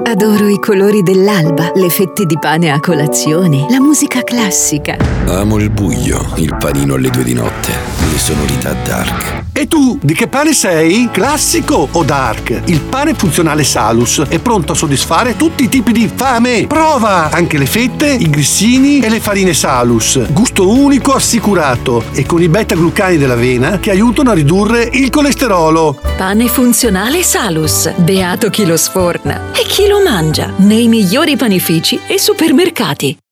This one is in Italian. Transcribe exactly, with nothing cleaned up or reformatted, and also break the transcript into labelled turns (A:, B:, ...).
A: Adoro i colori dell'alba, le fette di pane a colazione, la musica classica.
B: Amo il buio, il panino alle due di notte, le sonorità dark.
C: E tu, di che pane sei? Classico o dark? Il pane funzionale Salus è pronto a soddisfare tutti i tipi di fame. Prova anche le fette, i grissini e le farine Salus. Gusto unico assicurato e con i beta-glucani dell'avena che aiutano a ridurre il colesterolo.
A: Pane funzionale Salus. Beato chi lo sforna e chi lo mangia nei migliori panifici e supermercati.